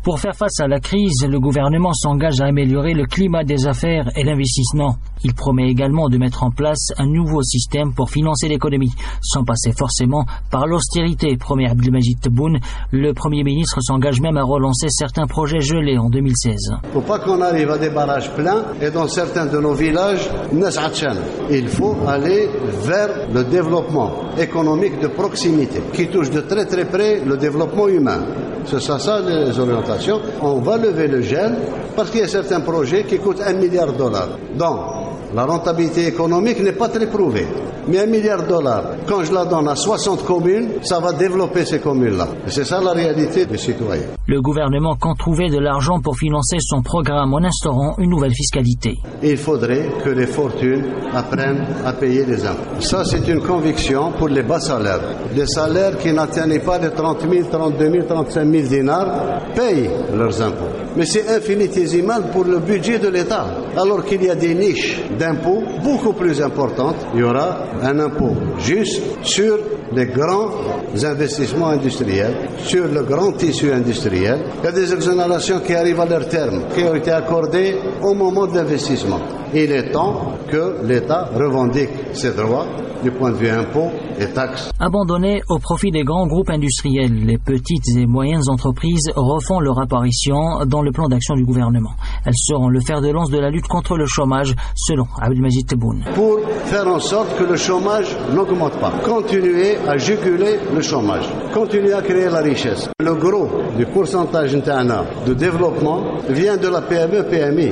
Pour faire face à la crise, le gouvernement s'engage à améliorer le climat des affaires et l'investissement. Il promet également de mettre en place un nouveau système pour financer l'économie, sans passer forcément par l'austérité, promet Abdelmajid Tebboune. Le Premier ministre s'engage même à relancer certains projets gelés en 2016. Il ne faut pas qu'on arrive à des barrages pleins et dans certains de nos villages, il faut aller vers le développement économique de proximité qui touche de très très près le développement humain. C'est ça les orientations. On va lever le gel parce qu'il y a certains projets qui coûtent $1 milliard. Donc, la rentabilité économique n'est pas très prouvée. Mais $1 milliard, quand je la donne à 60 communes, ça va développer ces communes-là. Et c'est ça la réalité des citoyens. Le gouvernement compte trouver de l'argent pour financer son programme en instaurant une nouvelle fiscalité. Il faudrait que les fortunes apprennent à payer les impôts. Ça, c'est une conviction pour les bas salaires. Les salaires qui n'atteignaient pas les 30 000, 32 000, 35 000 dinars payent leurs impôts. Mais c'est infinitésimal pour le budget de l'État. Alors qu'il y a des niches d'impôts beaucoup plus importantes, il y aura un impôt juste sur les grands investissements industriels, sur le grand tissu industriel. Il y a des exonérations qui arrivent à leur terme, qui ont été accordées au moment de l'investissement. Il est temps que l'État revendique ses droits du point de vue impôts et taxes. Abandonnées au profit des grands groupes industriels, les petites et moyennes entreprises refont leur apparition dans le plan d'action du gouvernement. Elles seront le fer de lance de la lutte contre le chômage, selon Abdelmajid Tebboune. Pour faire en sorte que le chômage n'augmente pas, continuer à juguler le chômage, continuer à créer la richesse. Le gros du pourcentage de développement vient de la PME-PMI.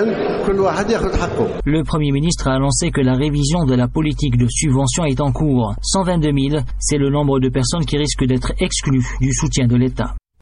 Le Premier ministre a annoncé que la révision de la politique de subvention est en cours. 122 000, c'est le nombre de personnes qui risquent d'être exclues du soutien de l'État.